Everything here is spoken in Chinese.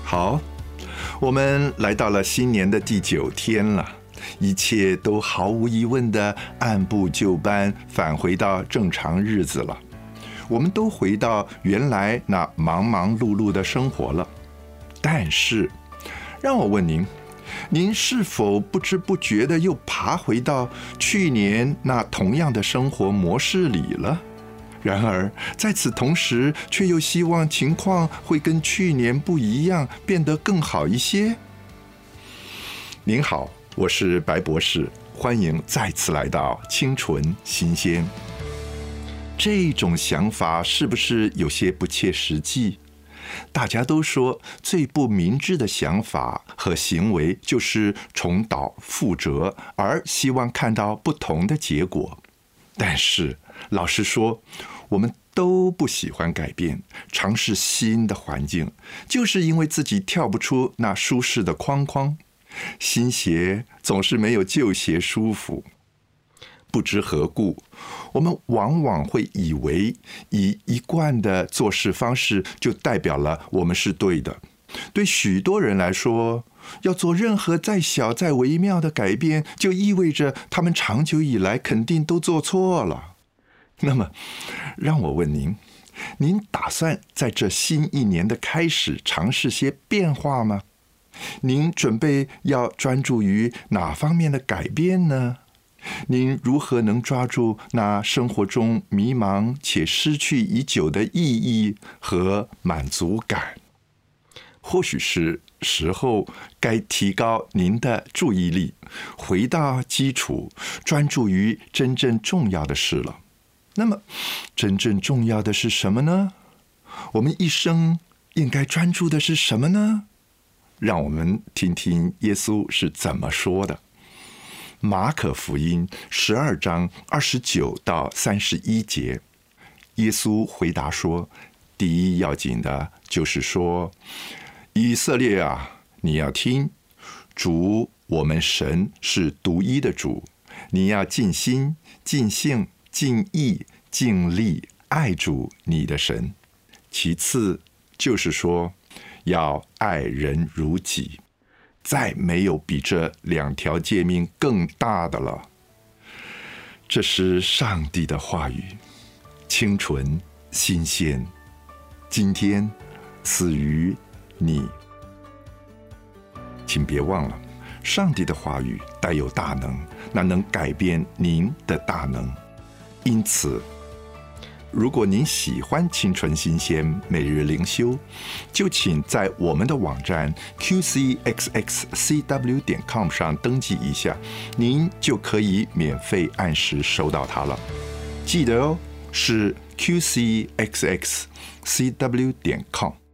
好，我们来到了新年的第9天了，一切都毫无疑问的按部就班返回到正常日子了。我们都回到原来那忙忙碌碌的生活了。但是，让我问您，您是否不知不觉的又爬回到去年那同样的生活模式里了？然而，在此同时，却又希望情况会跟去年不一样，变得更好一些。您好，我是白博士，欢迎再次来到清纯新鲜。这种想法是不是有些不切实际？大家都说最不明智的想法和行为就是重蹈覆辙，而希望看到不同的结果。但是老实说，我们都不喜欢改变，尝试新的环境，就是因为自己跳不出那舒适的框框。新鞋总是没有旧鞋舒服。不知何故，我们往往会以为以一贯的做事方式就代表了我们是对的。对许多人来说，要做任何再小再微妙的改变，就意味着他们长久以来肯定都做错了。那么，让我问您，您打算在这新一年的开始尝试些变化吗？您准备要专注于哪方面的改变呢？您如何能抓住那生活中迷茫且失去已久的意义和满足感？或许是时候该提高您的注意力，回到基础，专注于真正重要的事了。那么，真正重要的是什么呢？我们一生应该专注的是什么呢？让我们听听耶稣是怎么说的。马可福音12章29到31节，耶稣回答说，第一要紧的就是说，以色列啊，你要听，主我们神是独一的主，你要尽心、尽性、尽意、尽力爱主你的神。其次就是说，要爱人如己。再没有比这2条诫命更大的了。这是上帝的话语，清纯新鲜，今天赐予你。请别忘了，上帝的话语带有大能，那能改变您的大能。因此，如果您喜欢清纯新鲜每日灵修，就请在我们的网站 qcxxcw.com 上登记一下，您就可以免费按时收到它了。记得哦，是 qcxxcw.com。